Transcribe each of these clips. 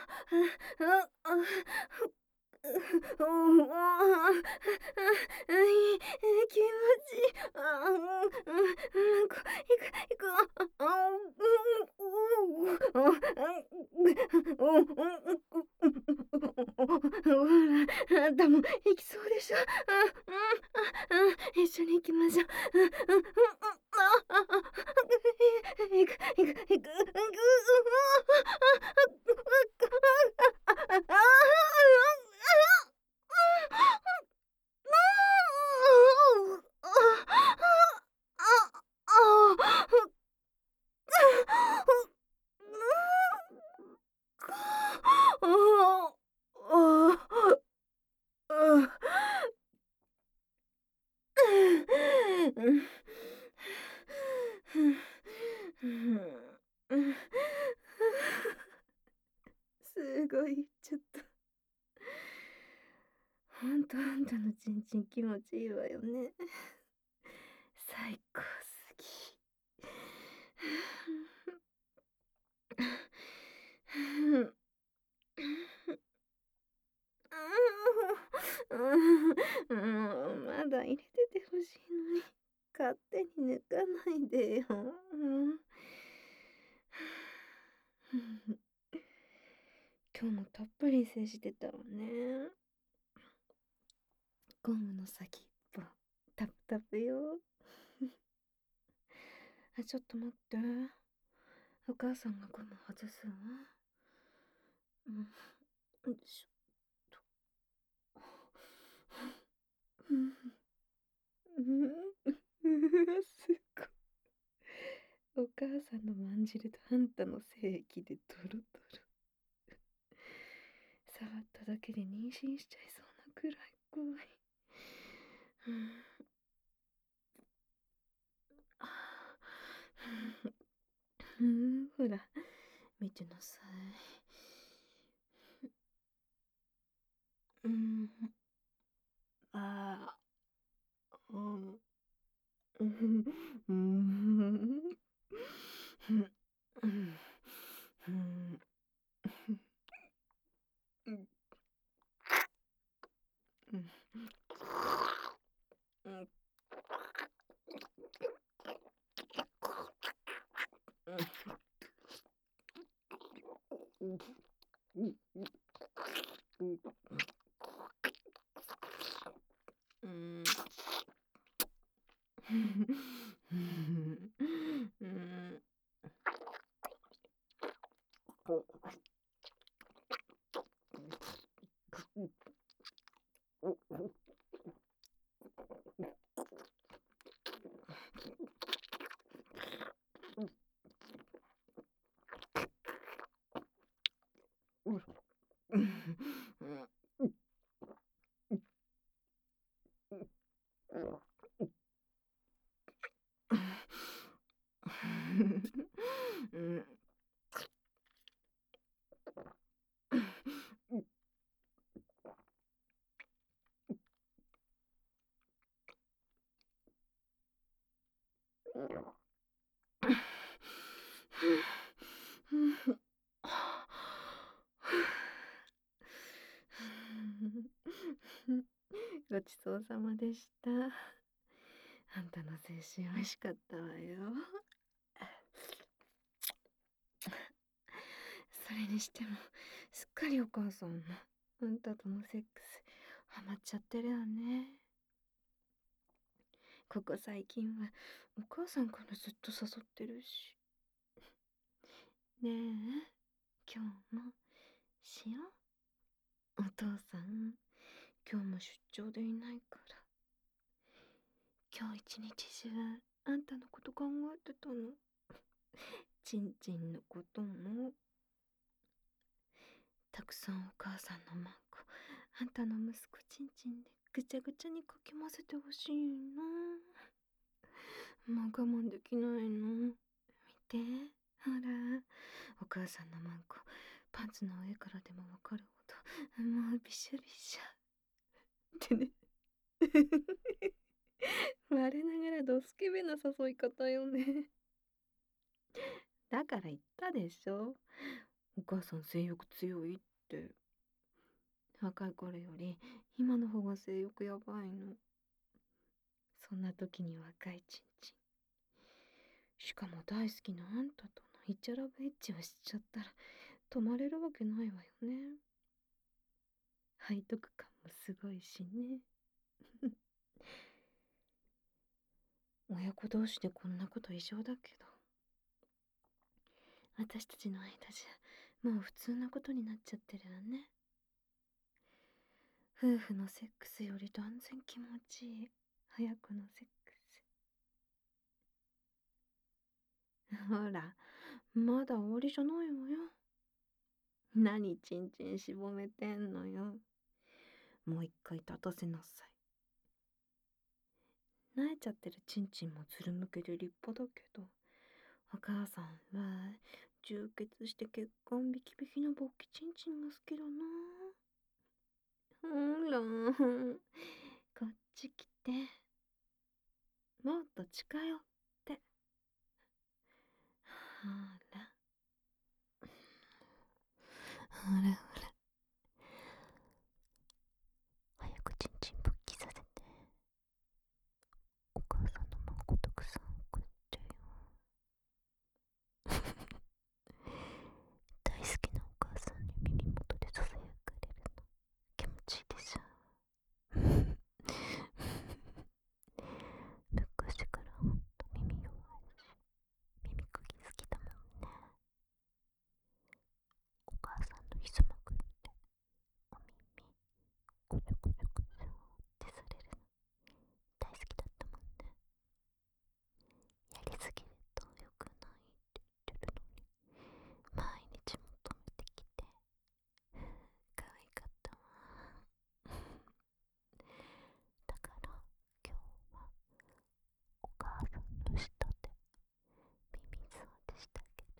気持ちいい。ほら、あんたも行きそうでしょ。一緒に行きましょう。行く。すごい言っちゃった。ほんとあんたのちんちん気持ちいいわよね。最高すぎ。まだ入れててほしいのに、勝手に抜かないでよ。今日もたっぷり接してたわね。ゴムの先っぽ、タプタプよ。ちょっと待って。お母さんがゴム外すわ。よいしょっと。すごい。お母さんのまんじるとあんたの精液でドロドロ。触っただけで妊娠しちゃいそうなくらい怖い。ほら、見てなさい。ああ、うん、うん、ごちそうさまでした。あんたの精神美味しかったわよ。それにしても、すっかりお母さんも、あんたとのセックス、ハマっちゃってるよね。ここ最近は、お母さんからずっと誘ってるし。ねえ、今日も、しよう。お父さん、今日も出張でいないから。今日一日中、あんたのこと考えてたの。ちんちんのことも。たくさんお母さんのマンコ、あんたの息子ちんちんでぐちゃぐちゃにかき混ぜてほしいな。もう我慢できないの。見て、ほら、お母さんのマンコ、パンツの上からでもわかるほど、もうびしゃびしゃ。ってね。我ながらドスケベな誘い方よね。だから言ったでしょ。 お母さん性欲強いって。若い頃より今の方が性欲やばいの。そんな時に若いちんちん。しかも大好きなあんたとのイチャラブエッチをしちゃったら止まれるわけないわよね。背徳感もすごいしね。親子同士でこんなこと異常だけど、私たちの間じゃもう普通なことになっちゃってるわね。夫婦のセックスより断然気持ちいい早くのセックス。ほら、まだ終わりじゃないわよ。何ちんちんしぼめてんのよ。もう一回立たせなさい。萎えちゃってるちんちんもつるむけで立派だけど、お母さんは充血して血管ビキビキの勃起ちんちんが好きだな。ほら、こっち来て。もっと近寄って。ほら。ほらほら。早くちんちん勃起させて。お母さんの孫たくさん送ってよ。大好きなお母さんに耳元でささやかれるの気持ちいいでしょ。昔からほんと耳弱いし、耳かき好きだもんね。お母さんのひざまくってお耳コチョコチョコチョってされるの大好きだったもんね。やりすぎると良くないって言ってるのに毎日求めてきて可愛かったわ。だから今日はお母さんの下で耳掃除してあげる。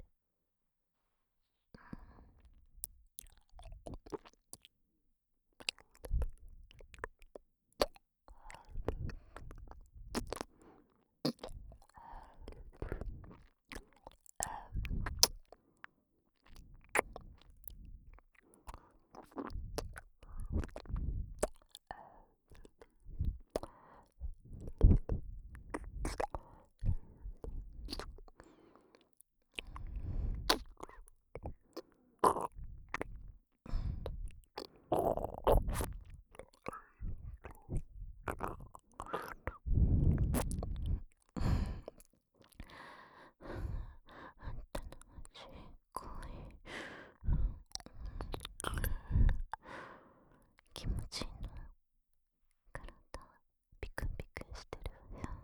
あんたの味濃い。気持ちいいの。体ピクンピクンしてるわよ。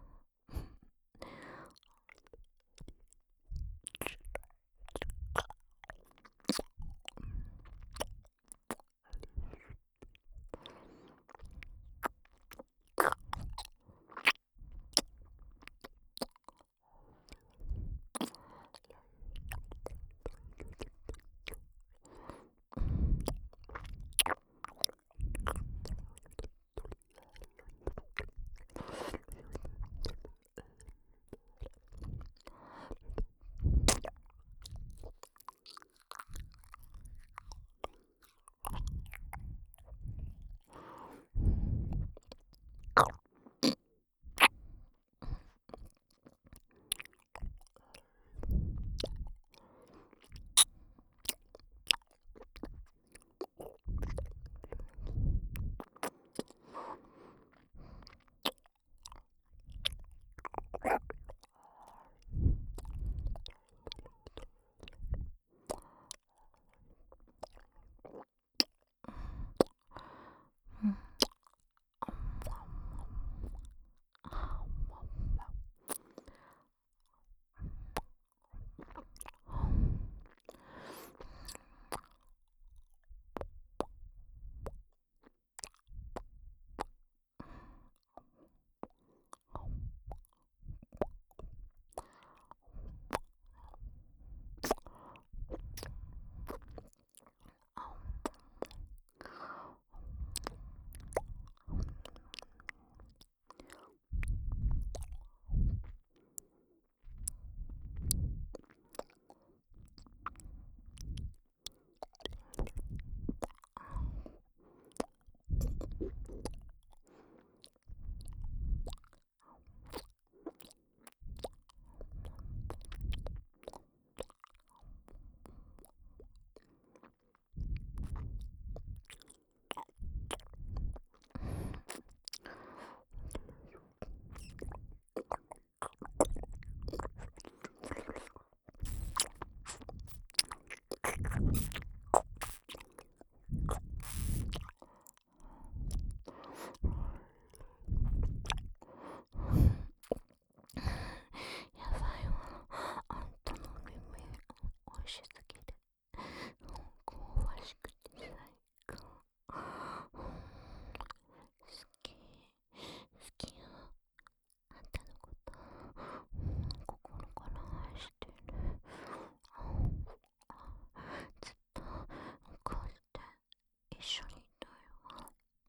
緒にいたいわ。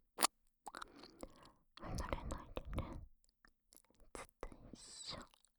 離れないでね。ずっと一緒。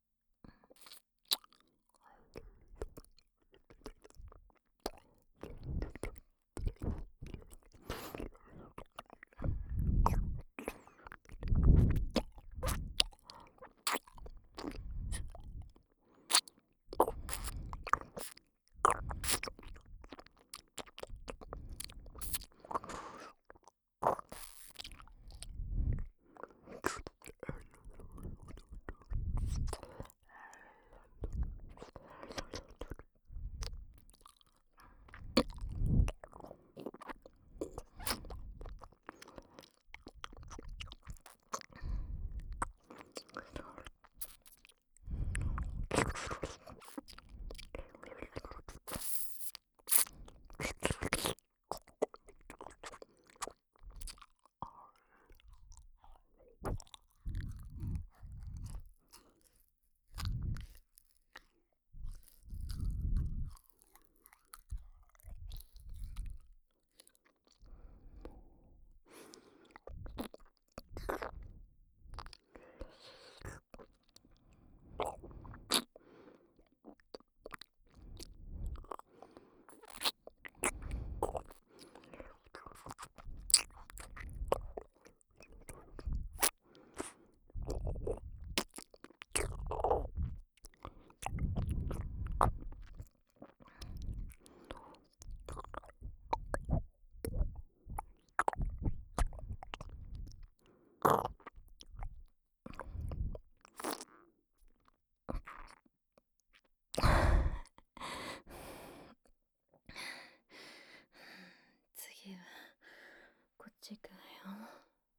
次はこっち行くわよ。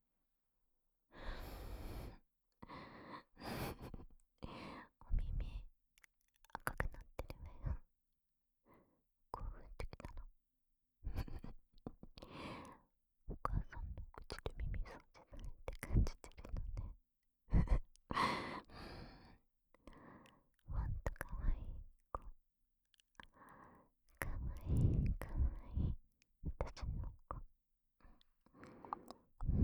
お耳赤くなってるわよ。興奮してきたの。お母さんの口で耳掃除されて感じてるのね。ほんとかわいい子。かわいいかわいい私の子。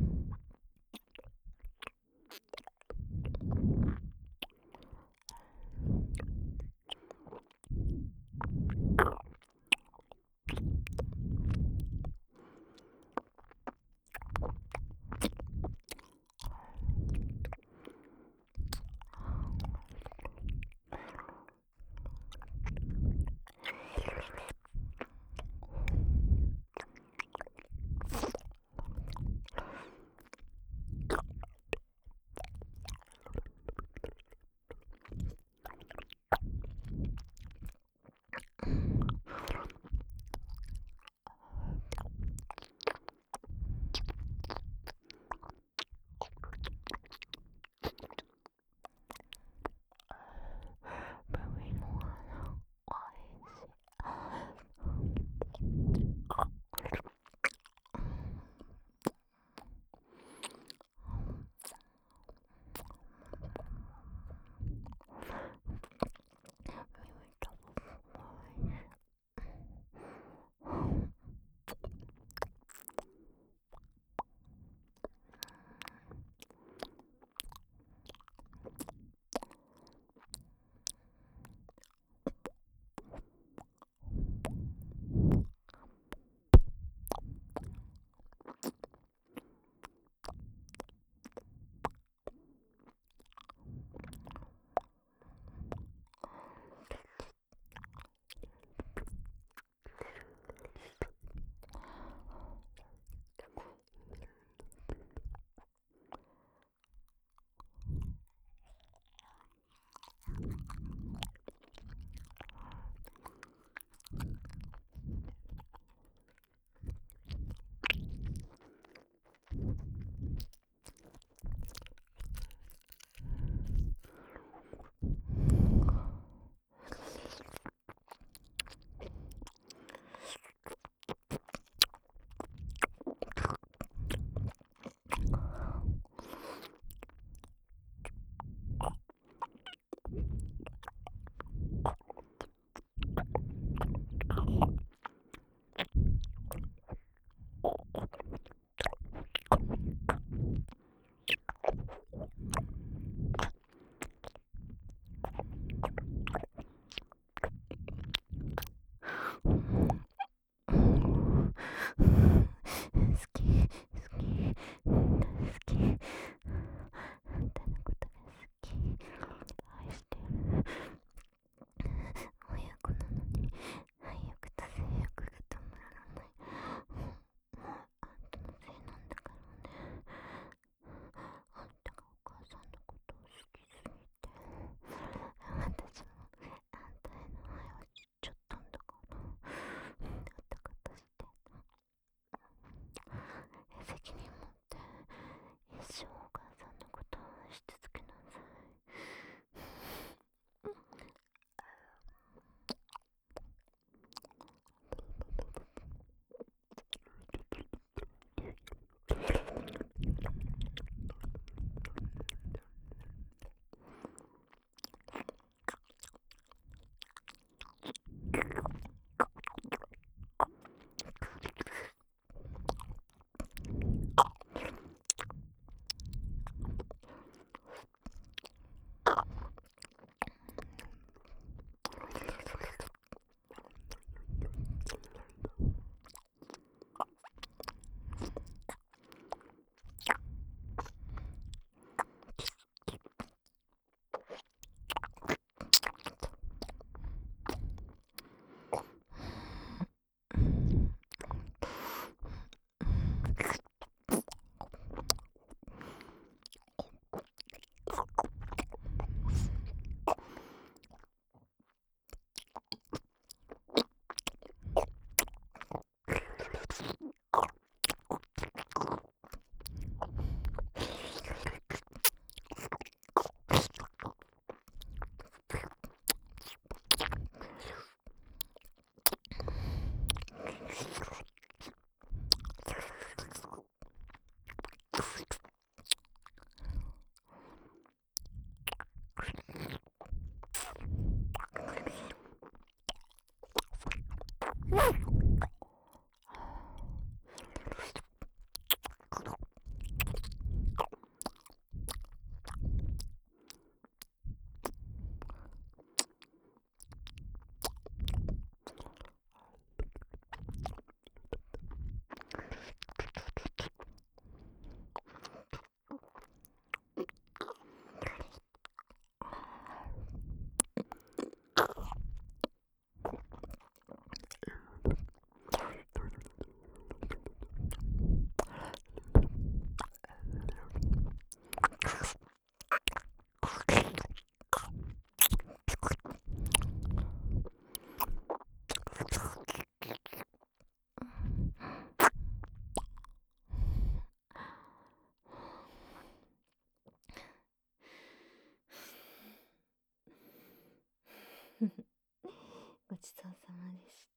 ごちそうさまでした。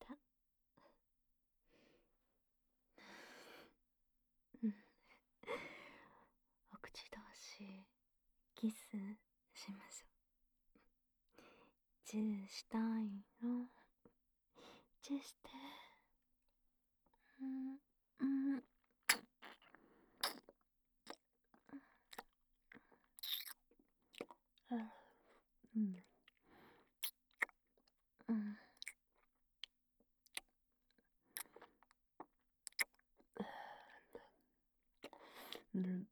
お口同士キスしましょう。チューしたいの？チューして。うんうんうんうんうん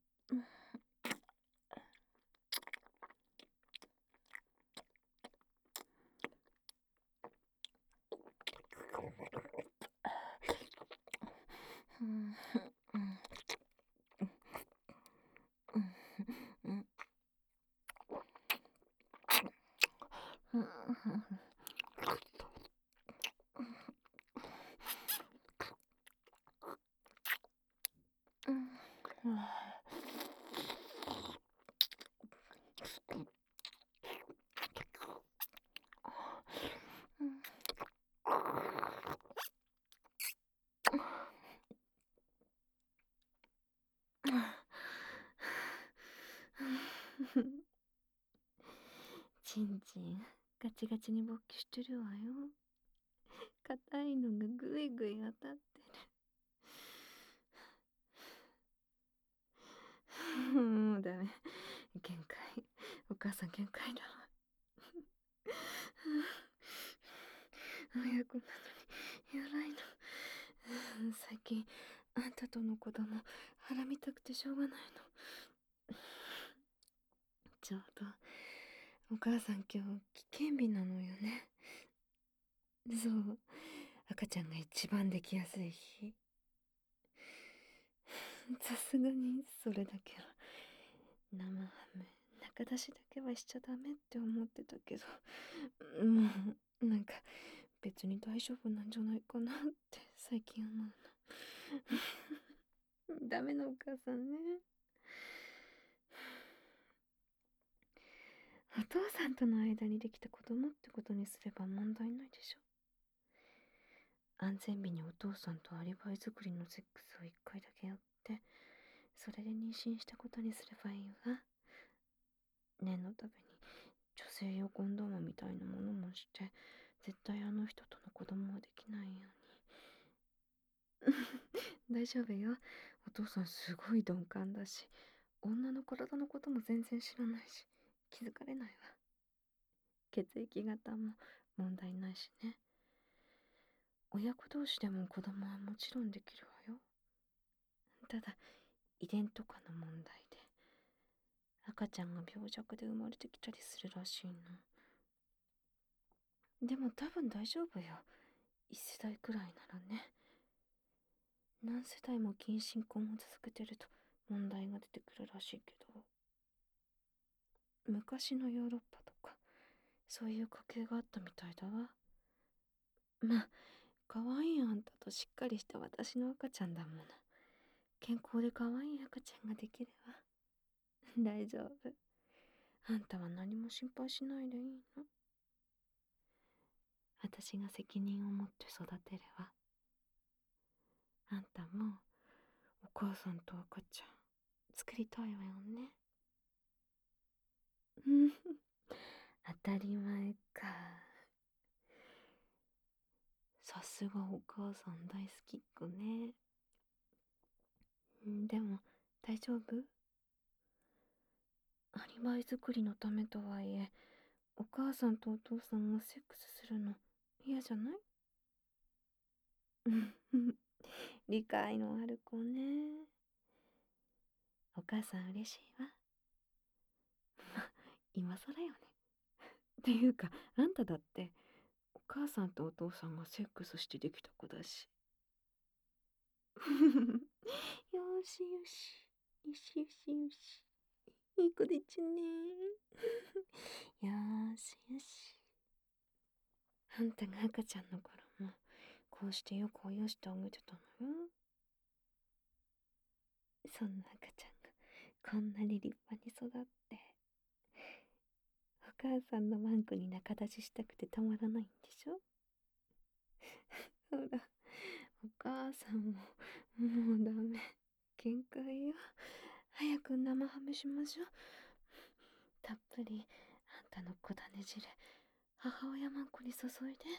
うんちんちんガチガチに勃起してるわよ。硬いのがぐいぐい当たってる。もうダメ。限界。お母さん限界だわ。親子なのにやばいの。最近あんたとの子供腹見たくてしょうがないの。ちょうどお母さん今日危険日なのよね。そう、赤ちゃんが一番できやすい日。さすがにそれだけは生ハム中出しだけはしちゃダメって思ってたけど、もうなんか別に大丈夫なんじゃないかなって最近思うの。ダメなお母さんね。お父さんとの間にできた子供ってことにすれば問題ないでしょ。安全日にお父さんとアリバイ作りのセックスを一回だけやって、それで妊娠したことにすればいいわ。念のために女性用コンドームみたいなものもして、絶対あの人との子供はできないように。大丈夫よ。お父さんすごい鈍感だし、女の体のことも全然知らないし、気づかれないわ。血液型も問題ないしね。親子同士でも子供はもちろんできるわよ。ただ、遺伝とかの問題で、赤ちゃんが病弱で生まれてきたりするらしいの。でも多分大丈夫よ。一世代くらいならね。何世代も近親婚を続けてると問題が出てくるらしいけど、昔のヨーロッパとかそういう家系があったみたいだわ。まあ、可愛いあんたとしっかりした私の赤ちゃんだもの。健康で可愛い赤ちゃんができるわ。大丈夫。あんたは何も心配しないでいいの。私が責任を持って育てるわ。あんたもお母さんと赤ちゃん作りたいわよね。うん、当たり前か。 さすがお母さん大好きっ子ね。でも、大丈夫？アリバイ作りのためとはいえ、お母さんとお父さんがセックスするの嫌じゃない？理解のある子ね。お母さん嬉しいわ。今更よね。っていうか、あんただって、お母さんとお父さんがセックスしてできた子だし。よしよし。よしよしよし。いい子でちゅね。よーしよし。あんたが赤ちゃんの頃も、こうしてよくおよしてあげてたのよ。そんな赤ちゃんが、こんなに立派に育って、お母さんのワンコに仲立ちしたくてたまらないんでしょ？ほら、お母さんも、もうダメ。限界よ。早く生ハムしましょう。たっぷり、あんたの小種汁、母親マンコに注いで。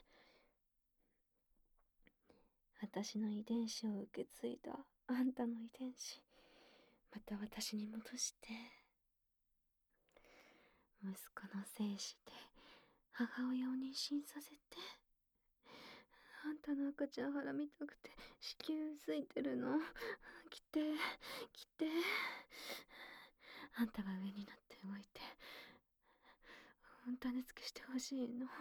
私の遺伝子を受け継いだあんたの遺伝子、また私に戻して。息子の精子で母親を妊娠させて。あんたの赤ちゃん腹見たくて子宮ついてるの。来て来て。あんたが上になって動いて種付けしてほしいの。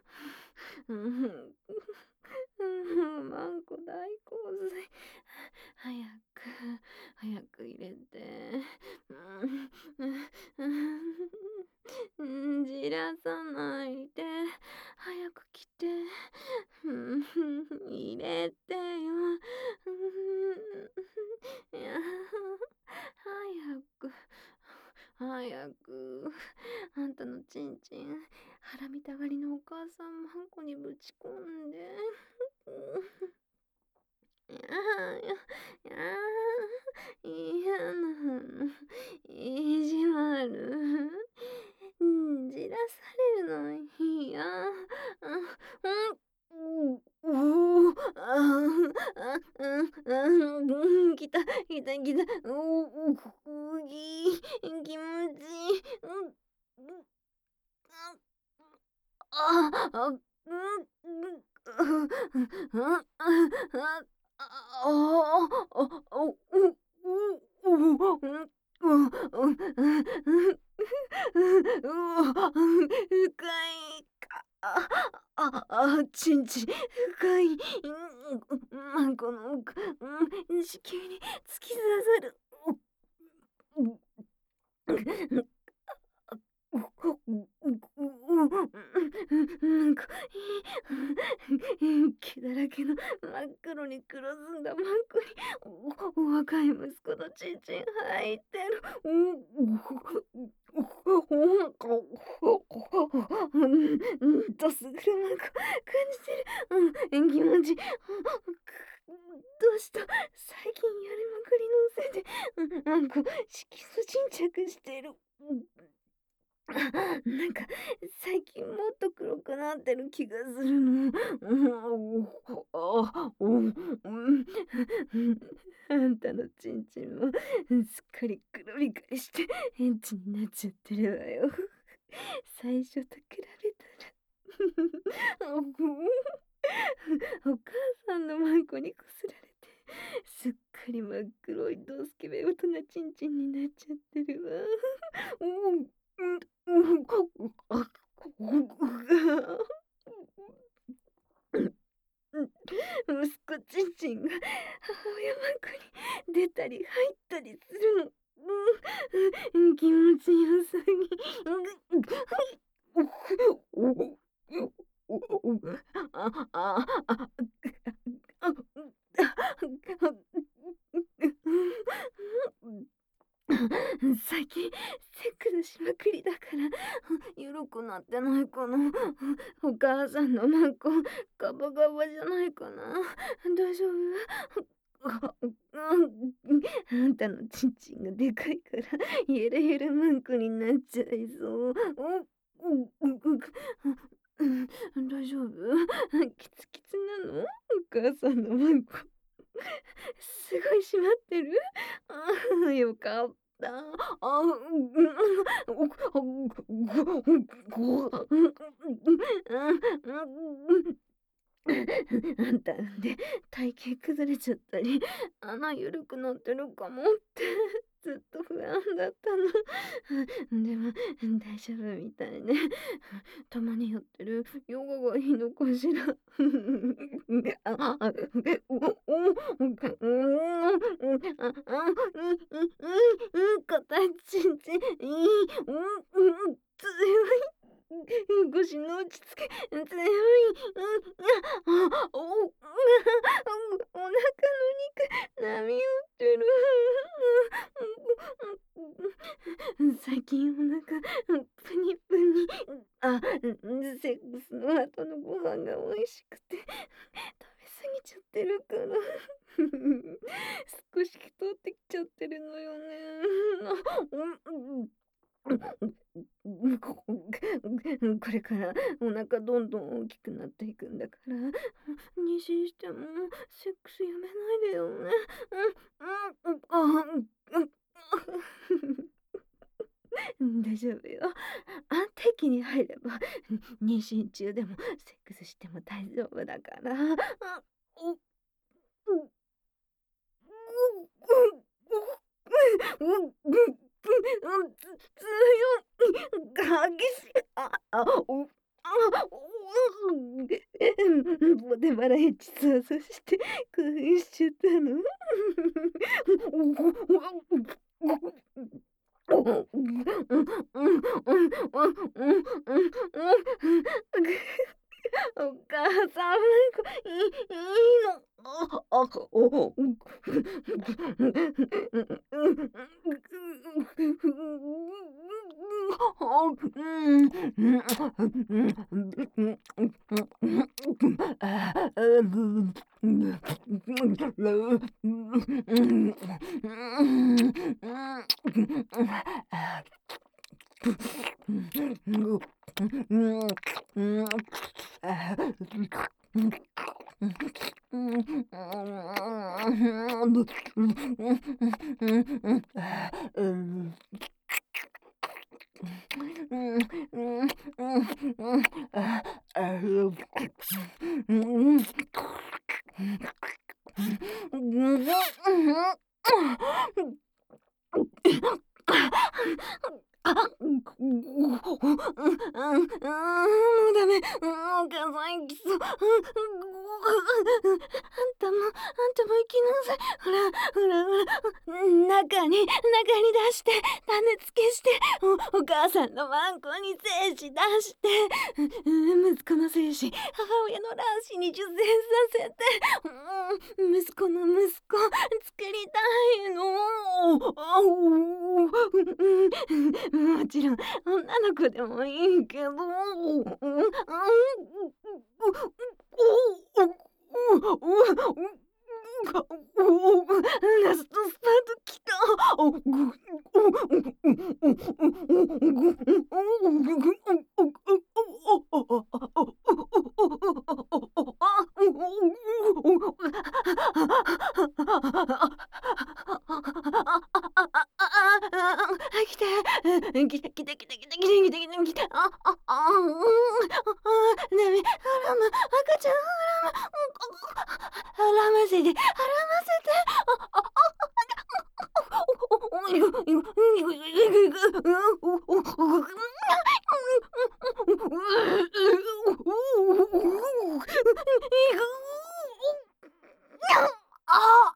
マンコ大洪水。早く入れて。じらさないで。早く来て。入れてよ。いや、早く。あんたのちんちん、腹見たがりのお母さんマンコにぶち込んで。嫌なの。意地悪。じらされるの嫌。来た、来た、来た。気持ちいい。あ、あ、深いか。ちんちん、深い。この、子宮に突き刺さる。なんか、毛だらけの真っ黒に黒ずんだマンコに、若い息子のちんちん入ってる。どすぐるマンコ感じてる。気持ち。どうした？最近やりまくりのせいで、マンコ、色素沈着してる。なんか、最近もっと黒くなってる気がするの。あんたのちんちんもすっかり黒光りしてエッチになっちゃってるわよ。最初と比べたら。お母さんのマンコにこすられて、すっかり真っ黒いドスケベ大人ちんちんになっちゃってるわ。息子ちんちんが母親マンコに出たり入ったりするの。気持ちよすぎ。最近セックスしまくりだから緩くなってないかな。お母さんのマンコガバガバじゃないかな。大丈夫？あんたのちんちんがでかいからゆるゆるマンコになっちゃいそう。 うん、大丈夫？キツキツなの？お母さんのワンコ。すごい締まってる？ああ、よかった。あ、うんうん、あんたで体型崩れちゃったり、穴緩くなってるかもってずっと不安だったの。でも大丈夫みたいね。たまにやってるヨガがいいのかしら。あ、あ、形強い。腰の落ち着け、強い。お腹の肉、波打ってる。最近お腹、プニプニ。セックスの後のご飯が美味しくて、食べ過ぎちゃってるから。少し太ってきちゃってるのよね。これからお腹どんどん大きくなっていくんだから、妊娠してもセックスやめないでよね。大丈夫よ。安定期に入れば、妊娠中でもセックスしても大丈夫だから。お、う、強い。激しい。ボデバラエチさ、そして興奮しちゃったの。お母さん、いいの。もうダメ。お母さん行きそう。あんたも行きなさい。ほら、ほら、ほら。中に出して、種付けして、お母さんのワンコに精子出して、息子の精子、母親の卵子に受精させて、息子の息子、作りたいの。もちろん、女の子でもいいけど。ラストスパートきた。来て。来て。ダメ。赤ちゃん、絡ませて。あ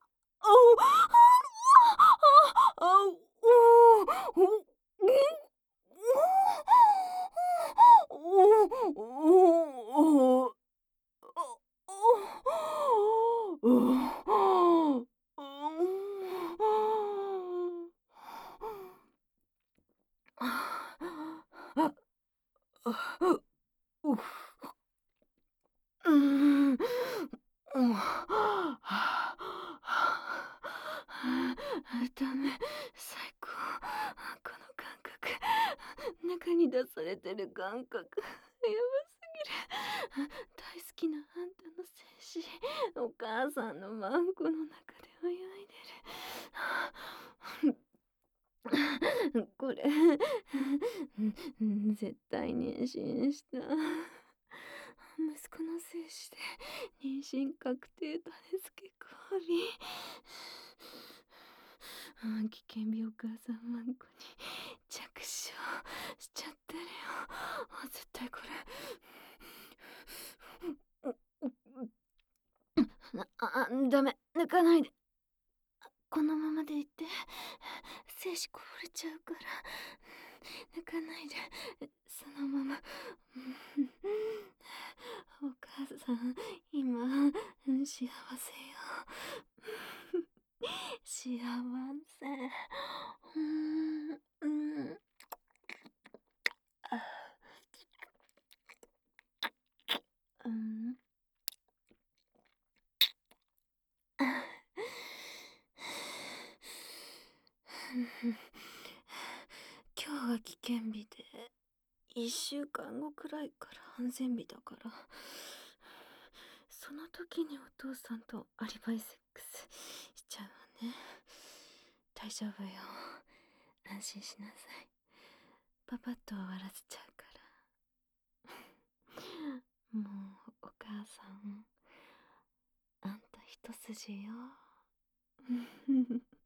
うん。ダメ。最高。この感覚。中に出されてる感覚。やばすぎる。 大好きなあんたの精子、お母さんのマンコの中で泳いでる。これ、絶対妊娠した。息子の精子で妊娠確定種付け交尾。危険病お母さんマンコに着床しちゃってるよ。絶対これ。ダメ、抜かないで。このままでいて。精子こぼれちゃうから。抜かないで。そのまま。お母さん、今、幸せよ。幸せ。うん。今日が危険日で、1週間後くらいから安全日だから、その時にお父さんとアリバイセックスしちゃうわね。大丈夫よ。安心しなさい。パパッと終わらせちゃうから。もう、お母さん、あんた一筋よ。